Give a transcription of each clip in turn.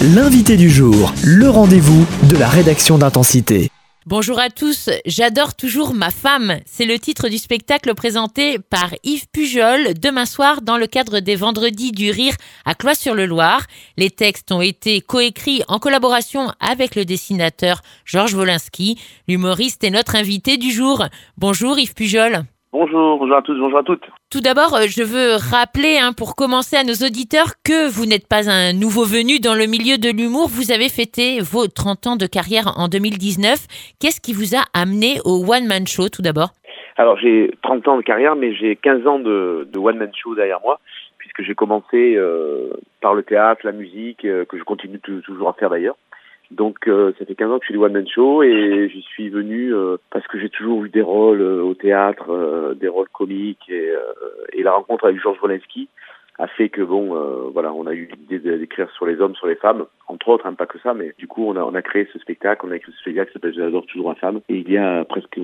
L'invité du jour, le rendez-vous de la rédaction d'Intensité. Bonjour à tous, j'adore toujours ma femme. C'est le titre du spectacle présenté par Yves Pujol demain soir dans le cadre des Vendredis du Rire à Cloît-sur-le-Loir. Les textes ont été coécrits en collaboration avec le dessinateur Georges Wolinski. L'humoriste est notre invité du jour. Bonjour Yves Pujol. Bonjour à tous, bonjour à toutes. Tout d'abord, je veux rappeler, pour commencer à nos auditeurs, que vous n'êtes pas un nouveau venu dans le milieu de l'humour. Vous avez fêté vos 30 ans de carrière en 2019. Qu'est-ce qui vous a amené au One Man Show, tout d'abord ? Alors, j'ai 30 ans de carrière, mais j'ai 15 ans de One Man Show derrière moi, puisque j'ai commencé par le théâtre, la musique, que je continue toujours à faire d'ailleurs. Donc, ça fait 15 ans que je fais du One Man Show et j'y suis venu parce que j'ai toujours eu des rôles au théâtre, des rôles comiques et la rencontre avec Georges Wolinski a fait que on a eu l'idée d'écrire sur les hommes, sur les femmes, entre autres, pas que ça, mais du coup on a créé ce spectacle, qui s'appelle J'adore toujours ma femme, et il y a presque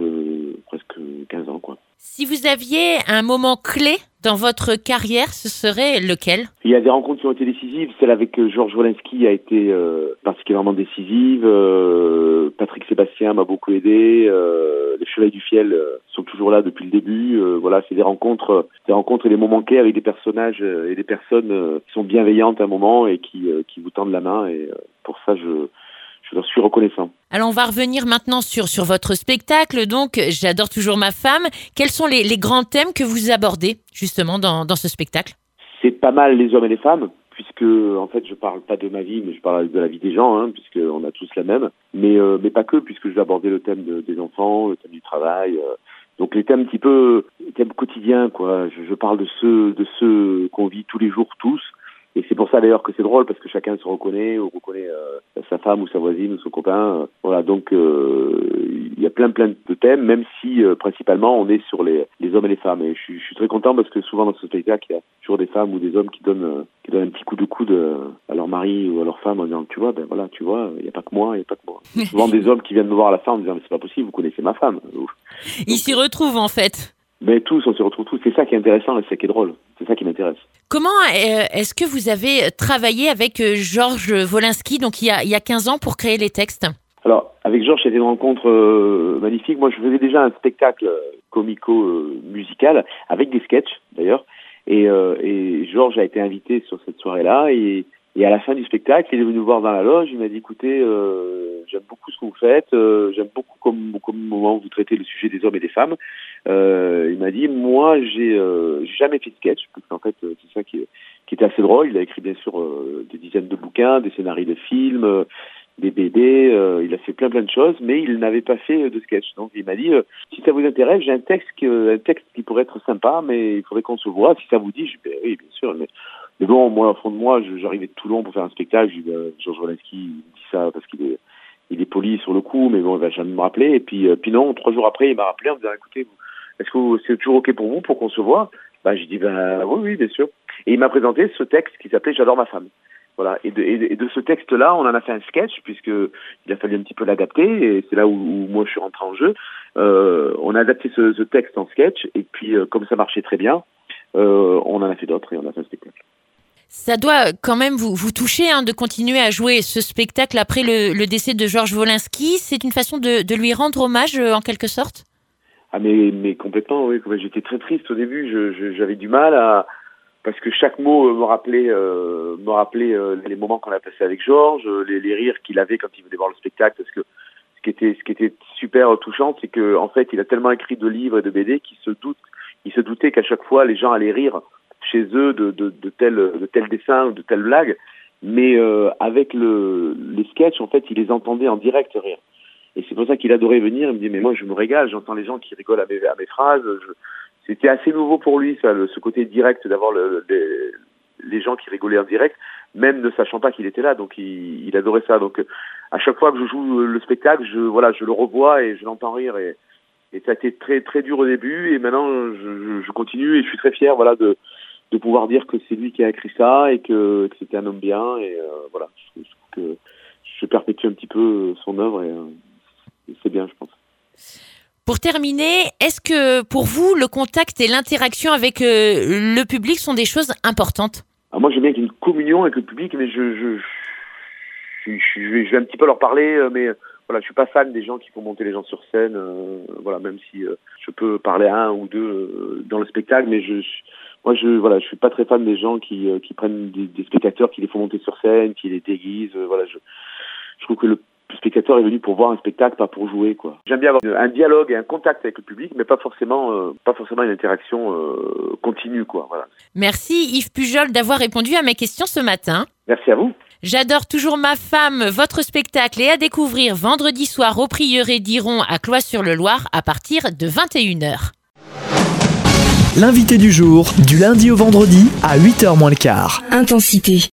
15 ans, quoi. Si vous aviez un moment clé dans votre carrière, ce serait lequel ? Il y a des rencontres qui ont été décisives. Celle avec Georges Wolinski a été particulièrement décisive. Patrick Sébastien m'a beaucoup aidé. Les Chevaliers du Fiel sont toujours là depuis le début. C'est des rencontres et des moments clés avec des personnages et des personnes qui sont bienveillantes à un moment et qui vous tendent la main. Et pour ça, je leur suis reconnaissant. Alors, on va revenir maintenant sur votre spectacle. Donc, J'adore toujours ma femme. Quels sont les grands thèmes que vous abordez, justement, dans ce spectacle ? C'est pas mal les hommes et les femmes, puisque, en fait, je parle pas de ma vie, mais je parle de la vie des gens, puisqu'on a tous la même. Mais pas que, puisque je vais aborder le thème des enfants, le thème du travail. Donc, les thèmes thèmes quotidiens, quoi. Je parle de ceux qu'on vit tous les jours, tous. Et c'est pour ça d'ailleurs que c'est drôle, parce que chacun se reconnaît, ou reconnaît sa femme ou sa voisine ou son copain. Donc il y a plein de thèmes, même si principalement on est sur les hommes et les femmes. Et je suis très content parce que souvent dans ce spectacle, il y a toujours des femmes ou des hommes qui donnent un petit coup de coude à leur mari ou à leur femme en disant tu vois, il n'y a pas que moi. Souvent des hommes qui viennent me voir à la fin en disant mais c'est pas possible, vous connaissez ma femme. Ils s'y retrouvent en fait. Mais tous, on se retrouve tous. C'est ça qui est intéressant et c'est ça qui est drôle. C'est ça qui m'intéresse. Comment est-ce que vous avez travaillé avec Georges Wolinski, donc il y a 15 ans, pour créer les textes ? Alors, avec Georges, c'était une rencontre magnifique. Moi, je faisais déjà un spectacle comico-musical avec des sketchs, d'ailleurs. Et Georges a été invité sur cette soirée-là. Et à la fin du spectacle, il est venu me voir dans la loge. Il m'a dit, écoutez, j'aime beaucoup ce que vous faites. J'aime beaucoup comment vous traitez le sujet des hommes et des femmes. Il m'a dit, moi, j'ai jamais fait de sketch, parce qu'en fait, c'est ça qui était assez drôle. Il a écrit, bien sûr, des dizaines de bouquins, des scénarios de films, des BD. Il a fait plein de choses, mais il n'avait pas fait de sketch. Donc, il m'a dit, si ça vous intéresse, j'ai un texte qui pourrait être sympa, mais il faudrait qu'on se voit. Si ça vous dit, je dis, oui, bien sûr, mais bon, moi, au fond de moi, j'arrivais de Toulon pour faire un spectacle. Je dis, Georges Wolinski dit ça parce qu'il est poli sur le coup, mais bon, il va jamais me rappeler. Et puis non, 3 jours après, il m'a rappelé en me disant, écoutez, est-ce que c'est toujours OK pour vous pour qu'on se voit ? J'ai dit, oui, bien sûr. Et il m'a présenté ce texte qui s'appelait J'adore ma femme. Voilà. Et de ce texte-là, on en a fait un sketch, puisqu'il a fallu un petit peu l'adapter, et c'est là où moi je suis rentré en jeu. On a adapté ce texte en sketch, et puis comme ça marchait très bien, on en a fait d'autres et on a fait un spectacle. Ça doit quand même vous toucher de continuer à jouer ce spectacle après le décès de Georges Wolinski. C'est une façon de lui rendre hommage en quelque sorte ? Ah mais complètement, oui. J'étais très triste au début. J'avais du mal parce que chaque mot me rappelait les moments qu'on a passés avec Georges, les rires qu'il avait quand il venait voir le spectacle. Parce que ce qui était super touchant, c'est que en fait, il a tellement écrit de livres et de BD qu'il se doutait qu'à chaque fois les gens allaient rire chez eux de tel dessin ou de telle blague, mais avec les sketchs, en fait, il les entendait en direct rire. Et c'est pour ça qu'il adorait venir. Il me dit, mais moi, je me régale, j'entends les gens qui rigolent à mes phrases. C'était assez nouveau pour lui, ça, ce côté direct d'avoir les gens qui rigolaient en direct, même ne sachant pas qu'il était là. Donc, il adorait ça. Donc, à chaque fois que je joue le spectacle, je le revois et je l'entends rire. Et ça a été très, très dur au début. Et maintenant, je continue et je suis très fier, de pouvoir dire que c'est lui qui a écrit ça et que c'était un homme bien. Et je trouve que je perpétue un petit peu son œuvre et c'est bien, je pense. Pour terminer, est-ce que pour vous, le contact et l'interaction avec le public sont des choses importantes ? Alors moi, j'aime bien qu'il y ait une communion avec le public, mais je vais un petit peu leur parler, mais voilà, je suis pas fan des gens qui font monter les gens sur scène. Voilà, même si je peux parler à un ou deux dans le spectacle, mais je suis pas très fan des gens qui prennent des spectateurs, qui les font monter sur scène, qui les déguisent. Voilà, je trouve que le spectateur est venu pour voir un spectacle, pas pour jouer, quoi. J'aime bien avoir un dialogue et un contact avec le public, mais pas forcément une interaction continue, quoi. Voilà. Merci Yves Pujol d'avoir répondu à mes questions ce matin. Merci à vous. J'adore toujours ma femme, votre spectacle est à découvrir vendredi soir au Prieuré d'Iron à Cloît-sur-le-Loir à partir de 21h. L'invité du jour, du lundi au vendredi à 8h moins le quart. Intensité.